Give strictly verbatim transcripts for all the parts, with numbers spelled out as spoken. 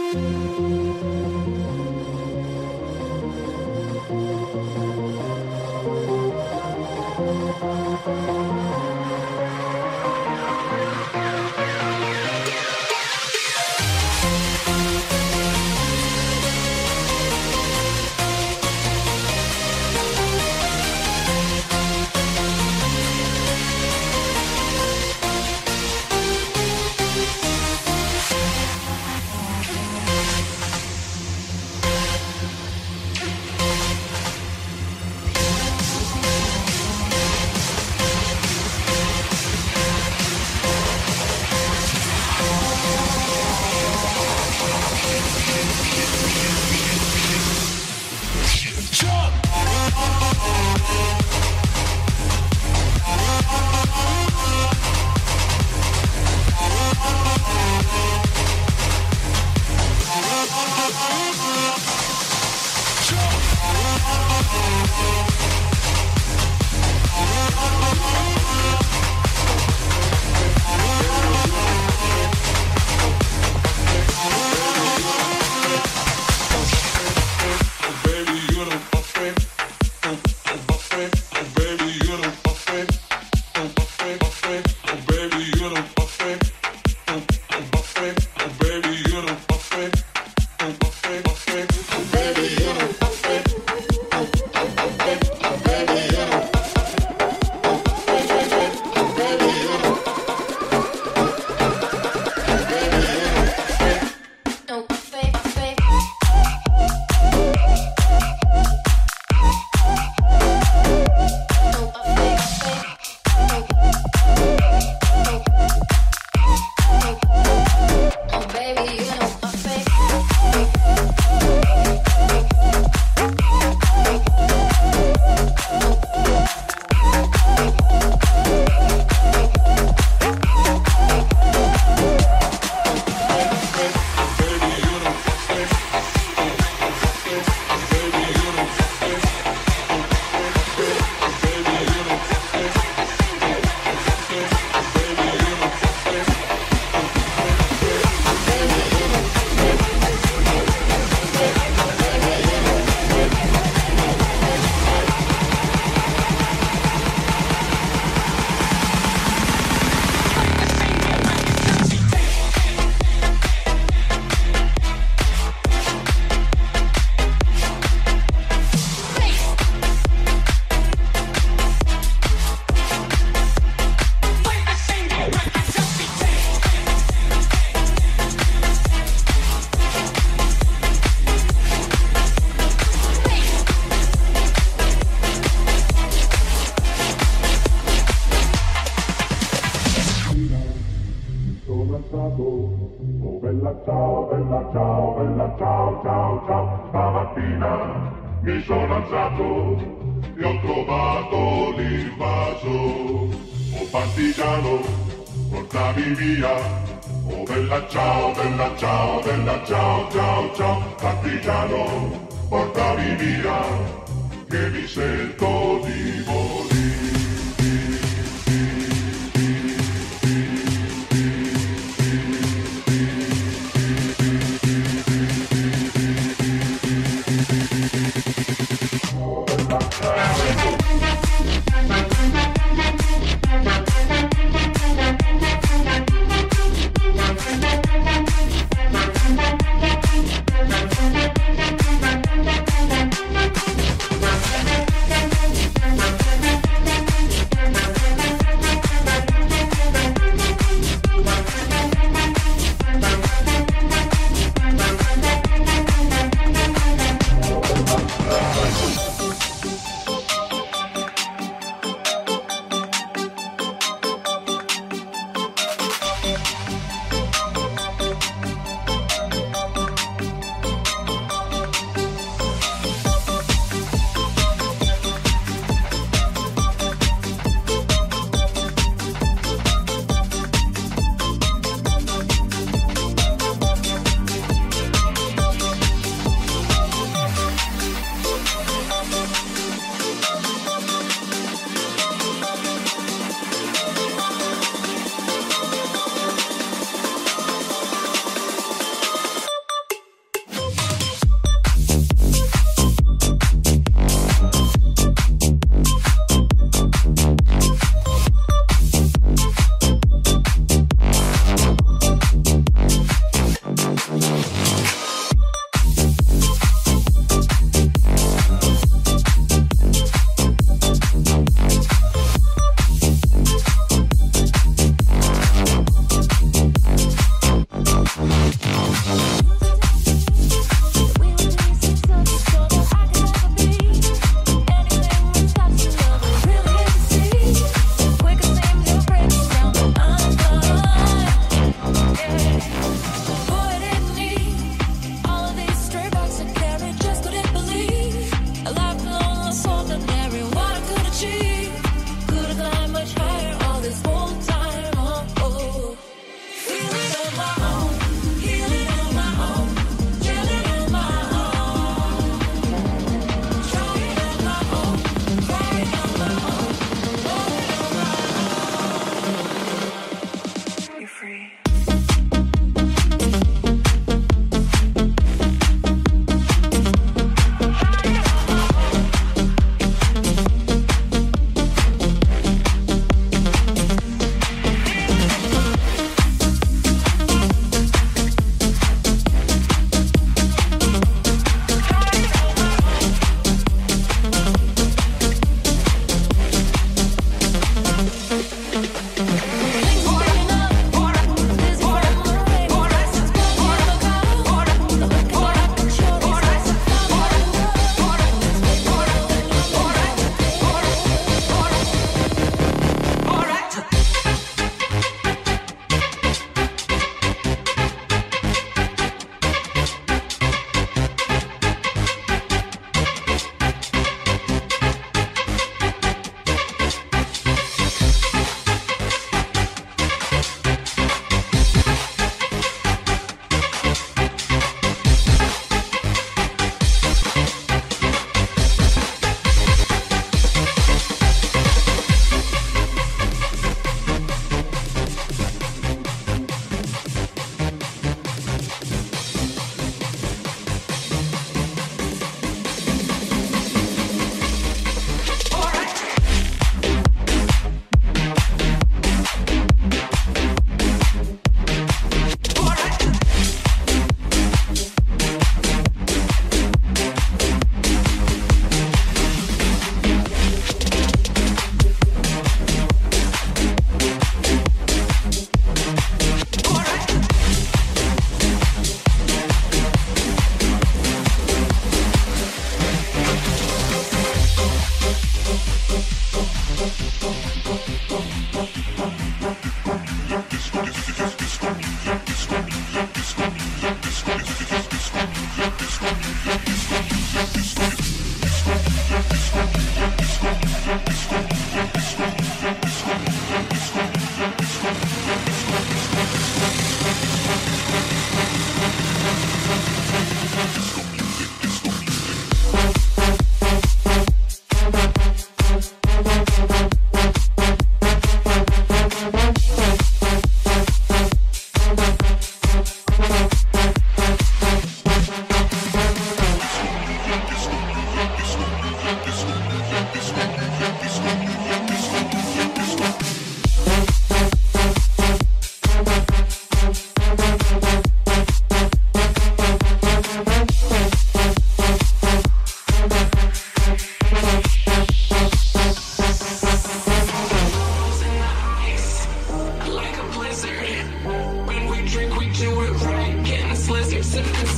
We'll be right back.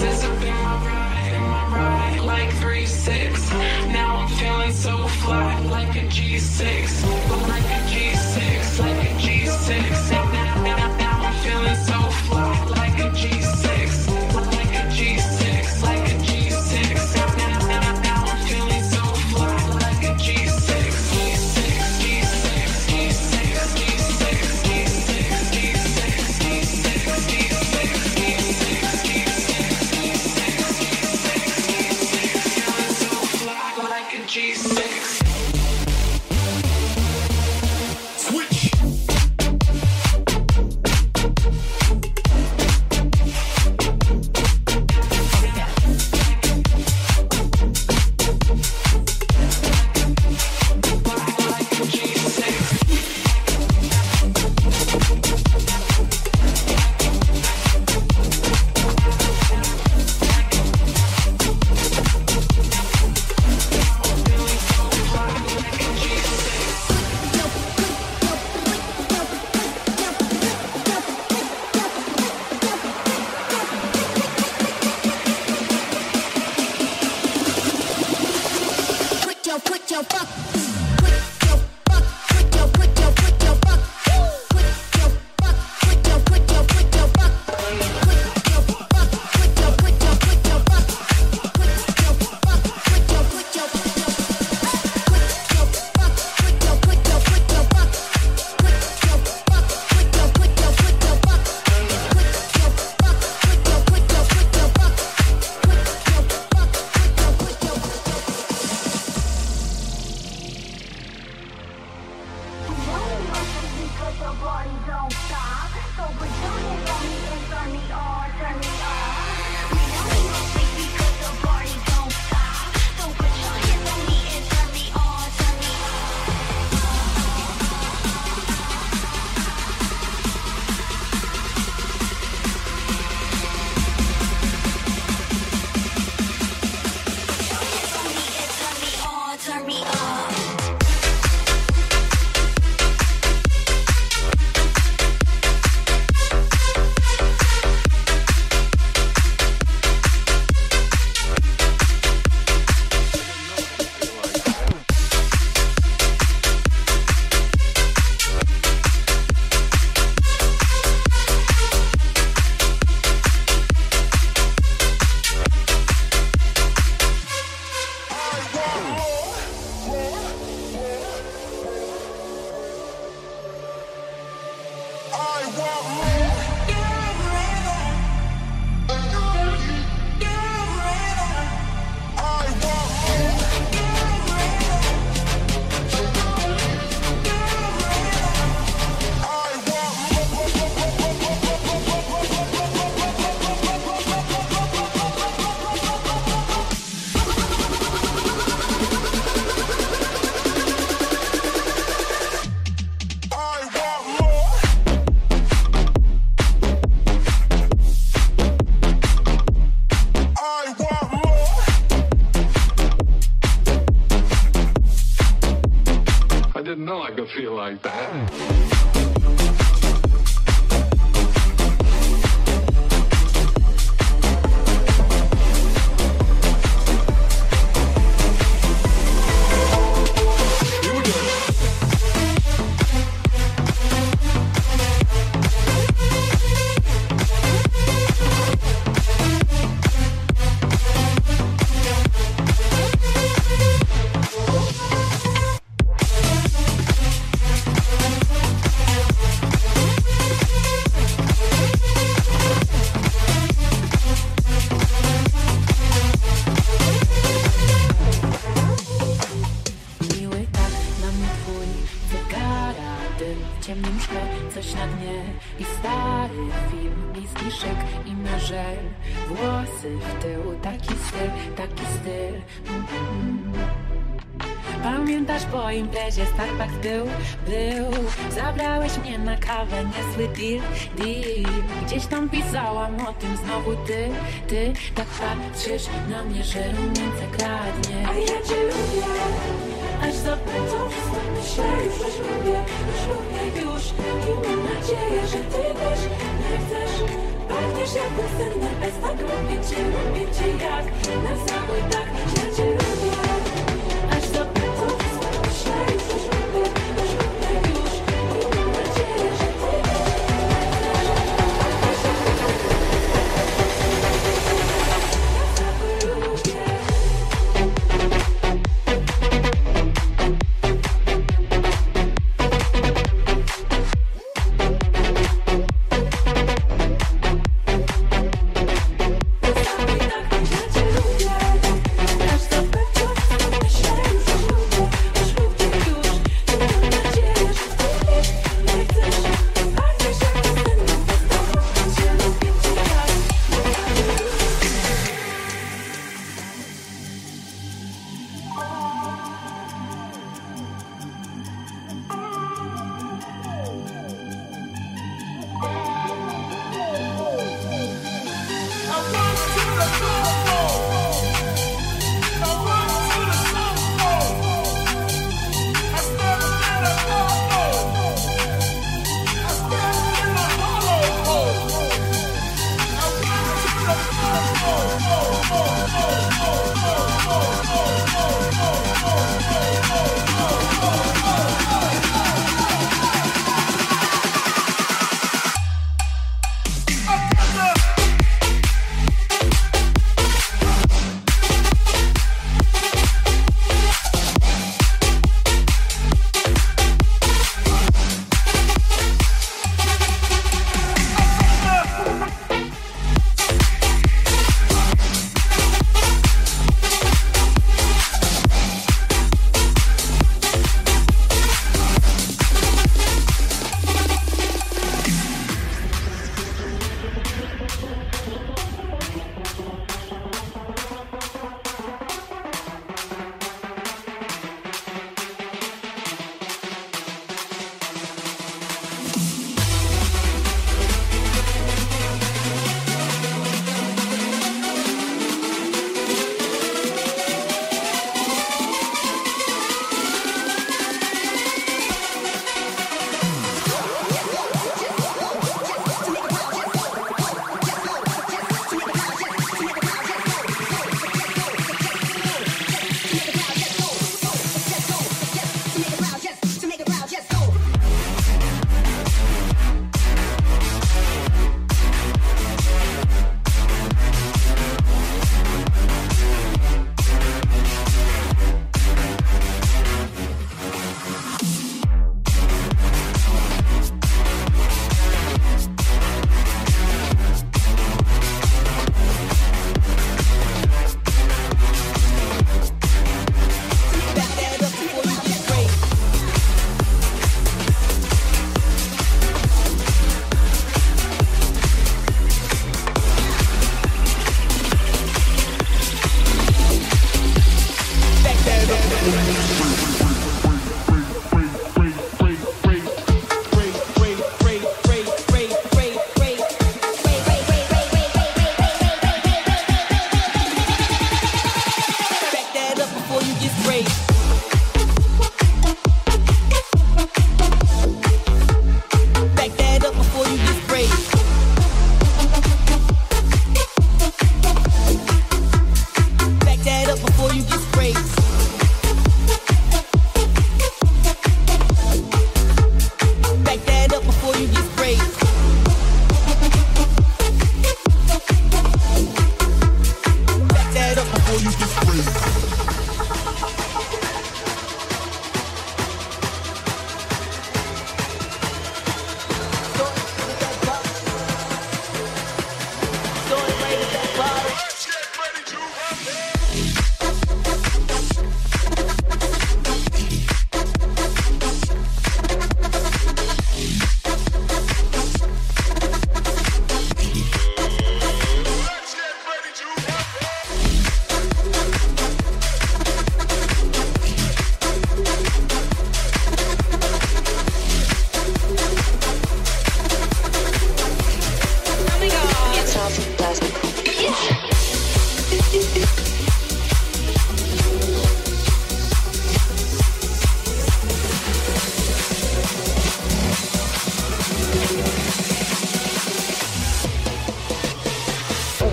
Says up in my ride, in my ride, like three six. Now I'm feeling so fly, like a G six, like a G six, like a G six. Now, now, now, now I'm feeling so fly, like a G six, like a G six, like a G six. Now, now, now, now I'm feeling so fly, like a G six, G six, G six, G six, G six, G six, G six, G six, G six, G six, G six, feeling so fly, like a G six. Feel like that. Pamiętasz po imprezie Starbucks był, był Zabrałeś mnie na kawę, niezły deal, deal Gdzieś tam pisałam o tym znowu ty, ty Tak patrzysz na mnie, że rumieńce kradnie. A ja cię lubię, aż zapędzą wszystko myślę. Już coś lubię, już lubię już I mam nadzieję, że ty też nie chcesz Pachniesz jak piosenny, bez tak lubię cię, lubię cię jak na cały tak, ja cię lubię. Aż do końca myślę, już lubię, już lubię już. I mam nadzieję, że ty pachniesz jak piosenny, na cały lubię.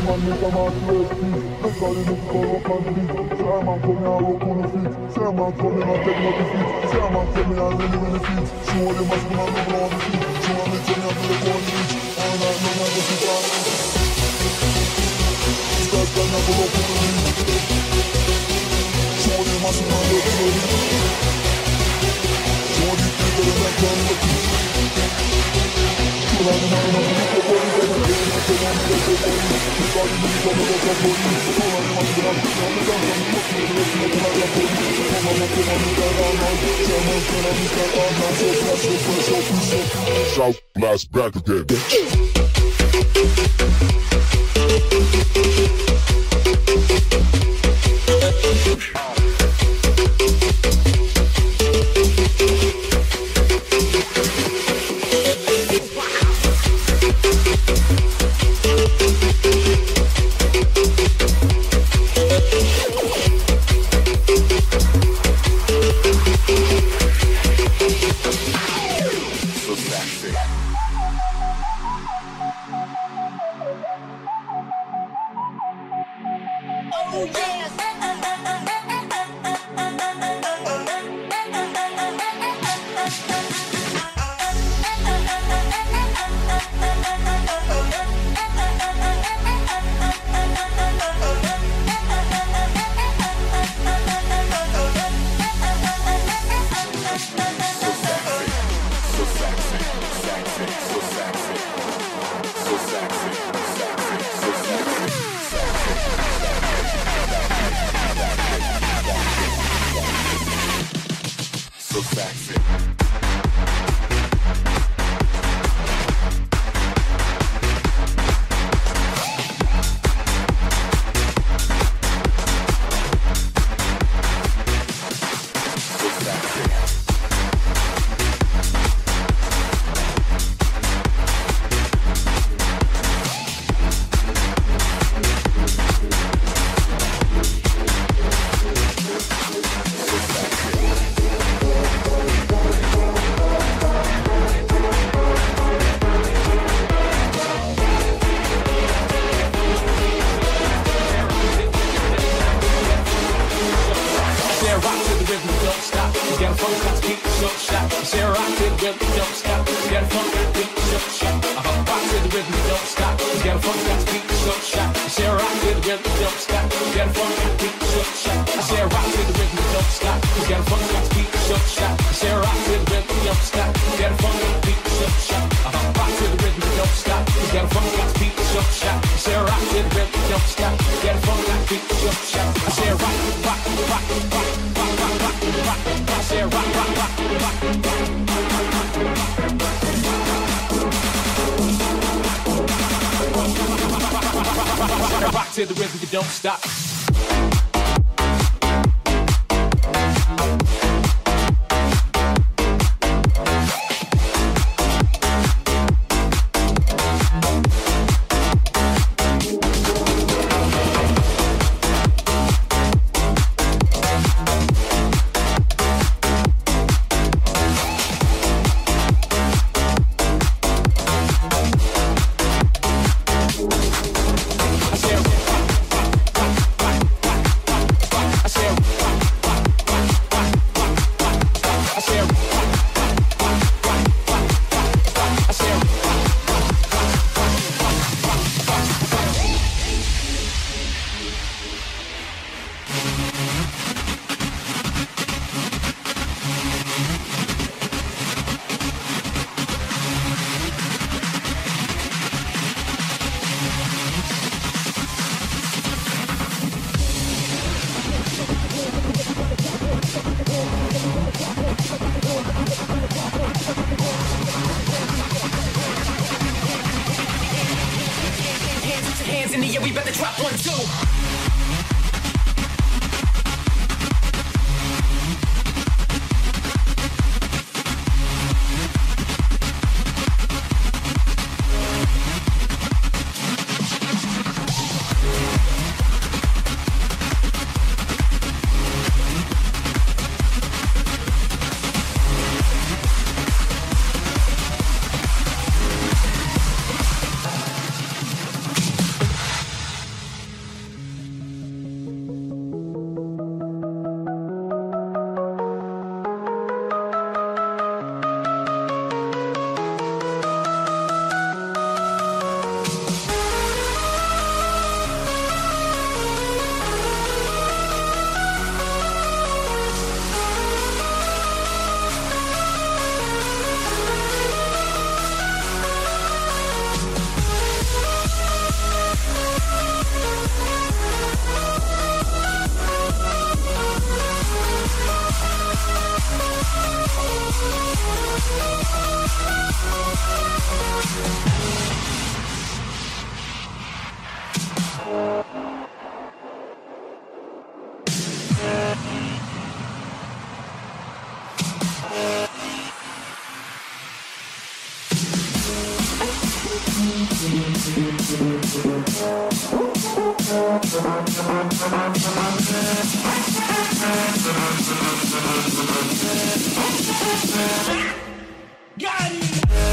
man make a man rest peace. Make all the music go rock and beat. Say a man come here and rock on the feet. Say a man come here and take no defeat. Say a man come here and really really feet. Show the massive man love on the feet. Show me turn you to the one beach. All night long I go sit down. Start turn up rock on the beat. Show the massive man love on the feet. Show the people that can look it. Show the man love on the feet. Shout blast back again. Rock to the rhythm, you don't stop. Hands in the air, we better drop one, two. Got it!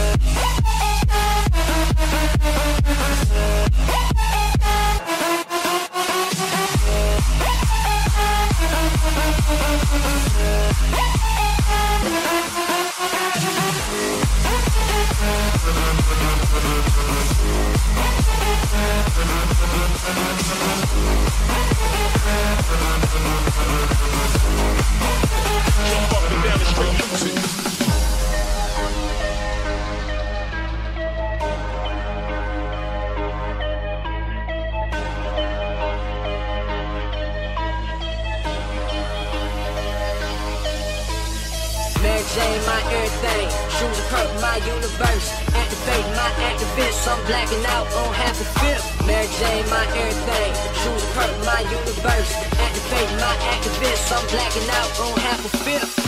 Jane, my everything. Shoes and purple, my universe. Activate my activist. I'm blacking out on half a fifth. Mary Jane, my everything. Shoes and purple, my universe. Activate my activist. I'm blacking out on half a fifth.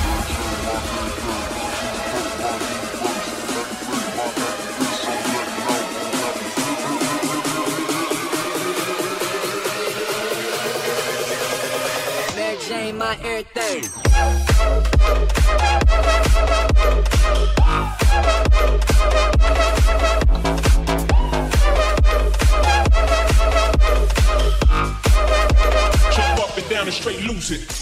Mary Jane, my everything. Jump up and down and straight lose it.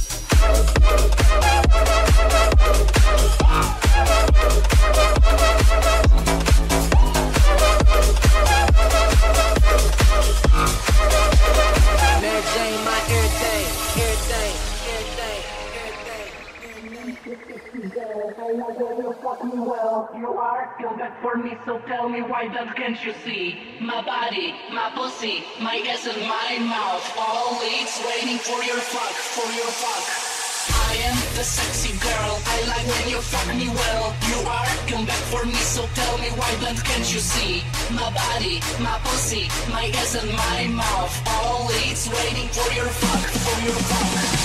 Mary Jane, my everything, everything, everything, I know that you fuck me well. You are still good for me, so tell me why then can't you see? My body, my pussy, my ass and my mouth, always waiting for your fuck, for your fuck. I am the sexy girl, I like when you fuck me well. You are come back for me, so tell me why then can't you see? My body, my pussy, my ass and my mouth, always waiting for your fuck, for your fuck.